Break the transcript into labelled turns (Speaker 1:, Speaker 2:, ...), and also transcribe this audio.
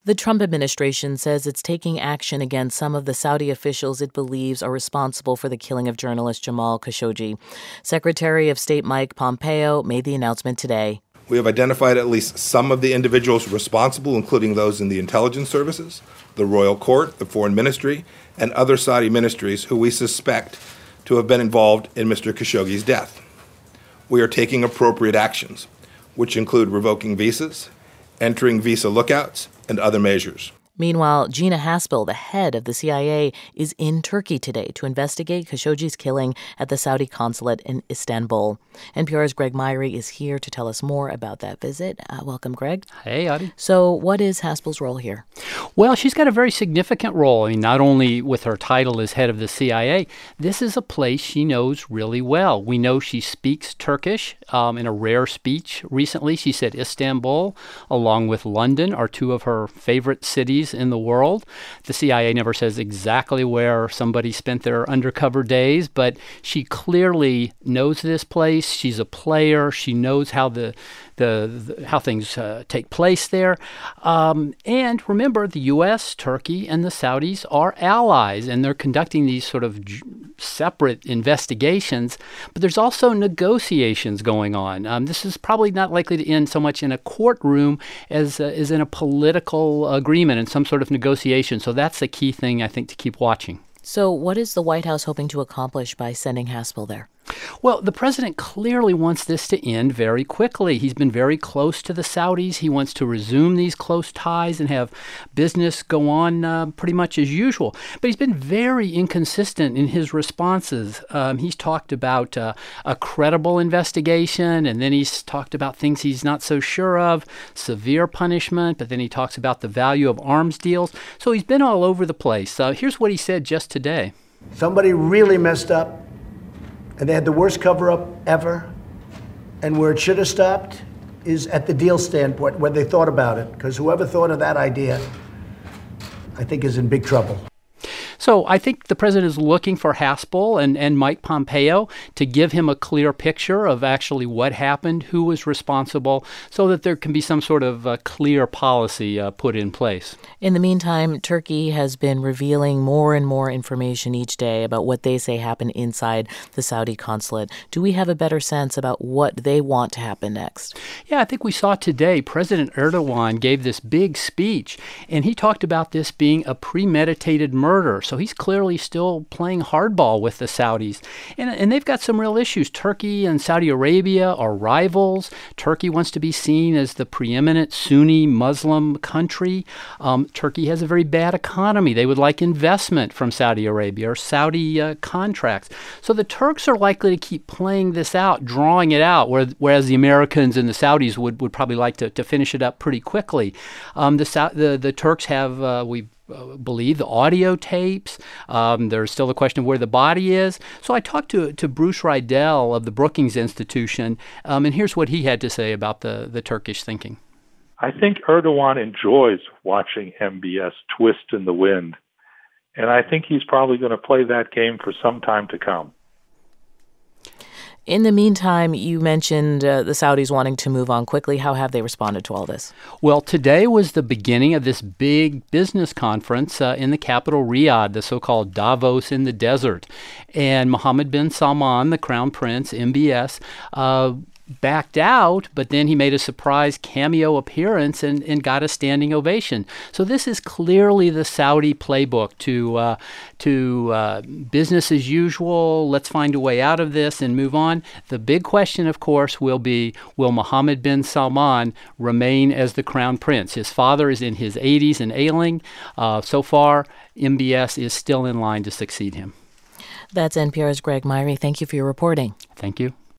Speaker 1: The Trump administration says it's taking action against some of the Saudi officials it believes are responsible for the killing of journalist Jamal Khashoggi. Secretary of State Mike Pompeo made the announcement today.
Speaker 2: We have identified at least some of the individuals responsible, including those in the intelligence services, the royal court, the foreign ministry, and other Saudi ministries who we suspect to have been involved in Mr. Khashoggi's death. We are taking appropriate actions, which include revoking visas, entering visa lookouts, and other measures.
Speaker 1: Meanwhile, Gina Haspel, the head of the CIA, is in Turkey today to investigate Khashoggi's killing at the Saudi consulate in Istanbul. NPR's Greg Myrie is here to tell us more about that visit. Welcome, Greg.
Speaker 3: Hey, Audie.
Speaker 1: So what is Haspel's role here?
Speaker 3: Well, she's got a very significant role. I mean, not only with her title as head of the CIA, this is a place she knows really well. We know she speaks Turkish in a rare speech recently. She said Istanbul, along with London, are two of her favorite cities in the world. The CIA never says exactly where somebody spent their undercover days, but she clearly knows this place. She's a player. She knows how how things take place there. And remember, the U.S., Turkey, and the Saudis are allies, and they're conducting these sort of separate investigations. But there's also negotiations going on. This is probably not likely to end so much in a courtroom as in a political agreement and some sort of negotiation. So that's the key thing, I think, to keep watching.
Speaker 1: So what is the White House hoping to accomplish by sending Haspel there?
Speaker 3: Well, the president clearly wants this to end very quickly. He's been very close to the Saudis. He wants to resume these close ties and have business go on pretty much as usual. But he's been very inconsistent in his responses. He's talked about a credible investigation, and then he's talked about things he's not so sure of, severe punishment, but then he talks about the value of arms deals. So he's been all over the place. Here's what he said just today.
Speaker 4: Somebody really messed up. And they had the worst cover-up ever. And where it should have stopped is at the deal standpoint, where they thought about it. Because whoever thought of that idea, I think, is in big trouble.
Speaker 3: So I think the president is looking for Haspel and Mike Pompeo to give him a clear picture of actually what happened, who was responsible, so that there can be some sort of clear policy put in place.
Speaker 1: In the meantime, Turkey has been revealing more and more information each day about what they say happened inside the Saudi consulate. Do we have a better sense about what they want to happen next?
Speaker 3: Yeah, I think we saw today President Erdogan gave this big speech, and he talked about this being a premeditated murder. So he's clearly still playing hardball with the Saudis. And they've got some real issues. Turkey and Saudi Arabia are rivals. Turkey wants to be seen as the preeminent Sunni Muslim country. Turkey has a very bad economy. They would like investment from Saudi Arabia or Saudi contracts. So the Turks are likely to keep playing this out, drawing it out, whereas the Americans and the Saudis would probably like to finish it up pretty quickly. The Turks have, we believe, the audio tapes. There's still the question of where the body is. So I talked to Bruce Riedel of the Brookings Institution, and here's what he had to say about the Turkish thinking.
Speaker 5: I think Erdogan enjoys watching MBS twist in the wind, and I think he's probably going to play that game for some time to come.
Speaker 1: In the meantime, you mentioned the Saudis wanting to move on quickly. How have they responded to all this?
Speaker 3: Well, today was the beginning of this big business conference in the capital, Riyadh, the so-called Davos in the desert. And Mohammed bin Salman, the crown prince, MBS, backed out, but then he made a surprise cameo appearance and got a standing ovation. So this is clearly the Saudi playbook to business as usual. Let's find a way out of this and move on. The big question, of course, will be, will Mohammed bin Salman remain as the crown prince? His father is in his 80s and ailing. So far, MBS is still in line to succeed him.
Speaker 1: That's NPR's Greg Myrie. Thank you for your reporting.
Speaker 3: Thank you.